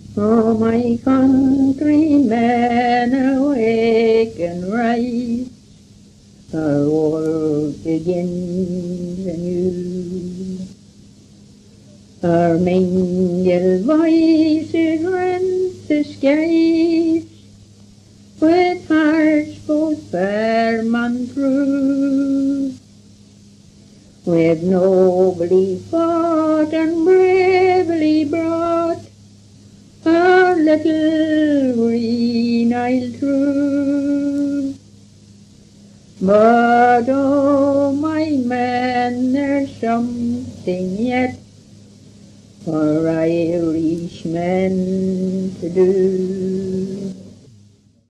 Oh, my countrymen, awake and rise, our war begins anew. Our mingled voices rent the skies, with hearts both firm and true. We've nobly fought and bravely brought our little green isle through. But oh, my men, there's something yet for Irishmen to do.